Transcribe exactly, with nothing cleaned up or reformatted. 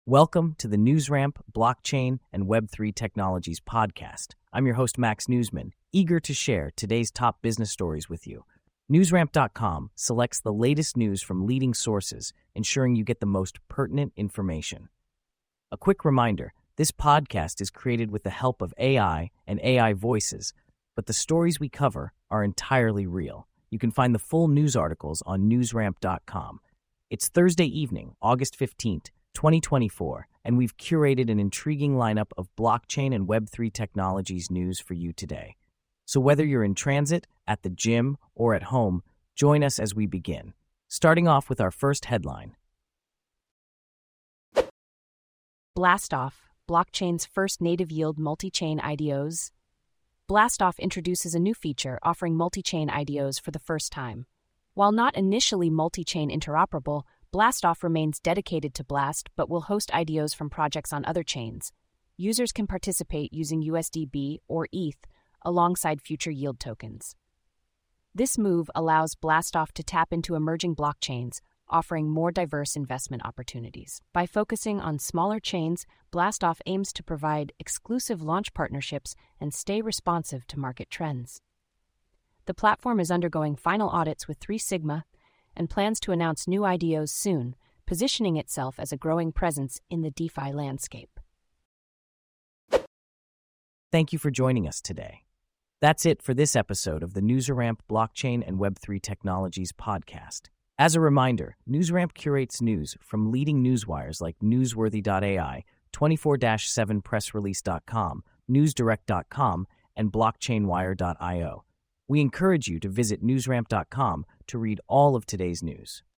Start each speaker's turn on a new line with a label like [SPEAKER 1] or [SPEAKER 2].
[SPEAKER 1] Welcome to the NewsRamp Blockchain and Web three Technologies podcast. I'm your host, Max Newsman, eager to share today's top business stories with you. NewsRamp dot com selects the latest news from leading sources, ensuring you get the most pertinent information. A quick reminder, this podcast is created with the help of A I and A I voices, but the stories we cover are entirely real. You can find the full news articles on NewsRamp dot com. It's Thursday evening, August fifteenth, twenty twenty-four, and we've curated an intriguing lineup of blockchain and Web three technologies news for you today. So whether you're in transit, at the gym, or at home, join us as we begin. Starting off with our first headline.
[SPEAKER 2] Blastoff, blockchain's first native yield multi-chain I D Os. Blastoff introduces a new feature offering multi-chain I D Os for the first time. While not initially multi-chain interoperable, Blastoff remains dedicated to Blast but will host I D Os from projects on other chains. Users can participate using U S D B or E T H alongside future yield tokens. This move allows Blastoff to tap into emerging blockchains, offering more diverse investment opportunities. By focusing on smaller chains, Blastoff aims to provide exclusive launch partnerships and stay responsive to market trends. The platform is undergoing final audits with Three Sigma and plans to announce new I D Os soon, positioning itself as a growing presence in the DeFi landscape.
[SPEAKER 1] Thank you for joining us today. That's it for this episode of the NewsRamp Blockchain and Web three Technologies podcast. As a reminder, NewsRamp curates news from leading newswires like Newsworthy dot A I, twenty-four seven press release dot com, newsdirect dot com, and blockchain wire dot io. We encourage you to visit NewsRamp dot com to read all of today's news.